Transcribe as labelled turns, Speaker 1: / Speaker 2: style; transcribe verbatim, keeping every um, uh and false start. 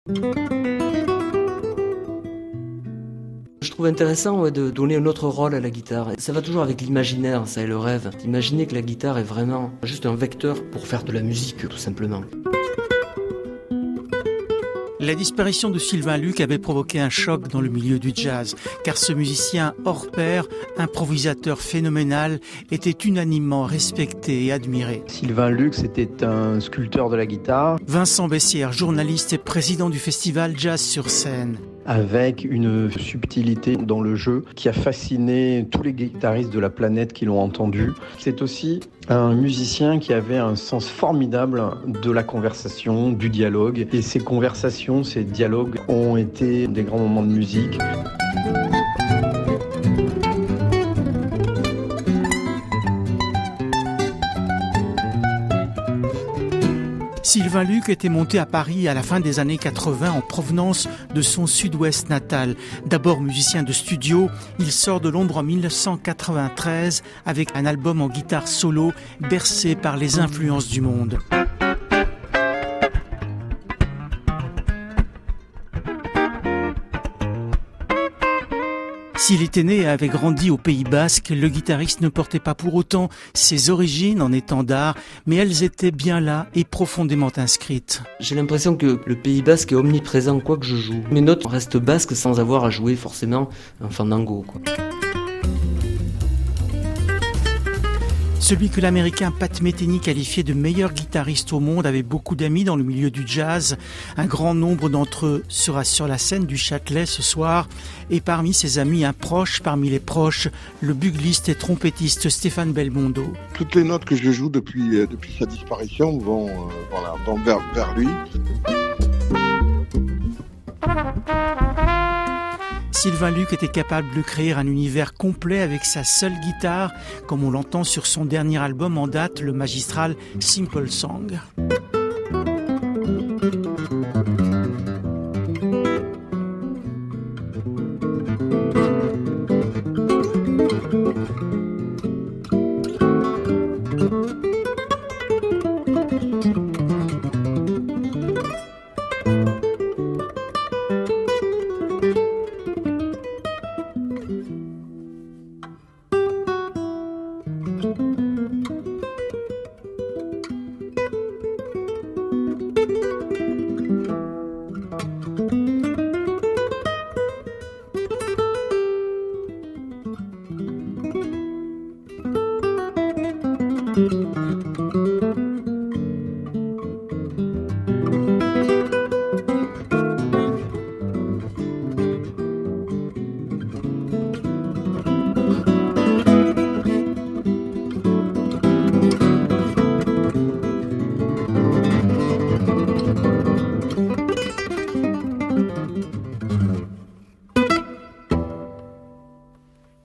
Speaker 1: Je trouve intéressant ouais, de donner un autre rôle à la guitare. Ça va toujours avec l'imaginaire, ça et le rêve. D'imaginer que la guitare est vraiment juste un vecteur pour faire de la musique, tout simplement.
Speaker 2: La disparition de Sylvain Luc avait provoqué un choc dans le milieu du jazz, car ce musicien hors pair, improvisateur phénoménal, était unanimement respecté et admiré.
Speaker 3: Sylvain Luc, c'était un sculpteur de la guitare.
Speaker 2: Vincent Bessières, journaliste et président du festival Jazz sur scène.
Speaker 3: Avec une subtilité dans le jeu qui a fasciné tous les guitaristes de la planète qui l'ont entendu. C'est aussi un musicien qui avait un sens formidable de la conversation, du dialogue. Et ces conversations, ces dialogues ont été des grands moments de musique.
Speaker 2: Sylvain Luc était monté à Paris à la fin des années quatre-vingts en provenance de son sud-ouest natal. D'abord musicien de studio, il sort de Londres en mille neuf cent quatre-vingt-treize avec un album en guitare solo bercé par les influences du monde. S'il était né et avait grandi au Pays Basque, le guitariste ne portait pas pour autant ses origines en étendard, mais elles étaient bien là et profondément inscrites.
Speaker 1: J'ai l'impression que le Pays Basque est omniprésent quoi que je joue. Mes notes restent basques sans avoir à jouer forcément un fandango, quoi.
Speaker 2: Celui que l'américain Pat Metheny qualifiait de meilleur guitariste au monde avait beaucoup d'amis dans le milieu du jazz. Un grand nombre d'entre eux sera sur la scène du Châtelet ce soir. Et parmi ses amis, un proche, parmi les proches, le bugliste et trompettiste Stéphane Belmondo.
Speaker 4: Toutes les notes que je joue depuis, euh, depuis sa disparition vont, euh, voilà, vont vers, vers lui.
Speaker 2: Sylvain Luc était capable de créer un univers complet avec sa seule guitare, comme on l'entend sur son dernier album en date, le magistral Simple Song.